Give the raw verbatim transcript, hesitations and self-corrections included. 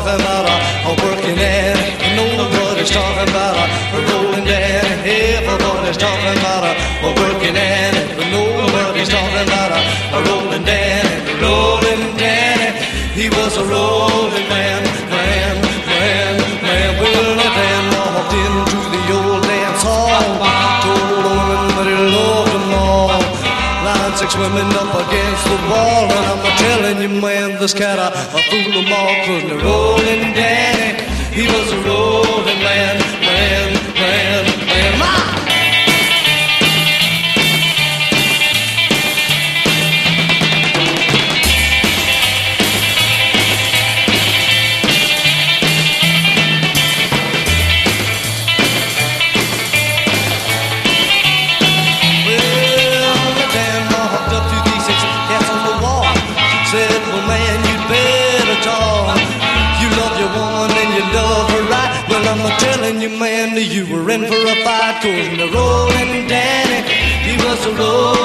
talking about a, a working man. Nobody's talking about a, a rolling Danny. Everybody's talking about a, a working man. But nobody's talking about a, a rolling Danny. Rolling Danny, he was a rolling man, man, man, man. Well, that man walked into the old dance hall, told a woman that he loved them all. Line six women up against the wall, and I'm telling you, man, this cat a, a fool them all, 'cause the rolling Danny, he was a rolling man, man, man, man. Ma! You man, you were in for a fight, 'cause the rolling Danny, he was a rolling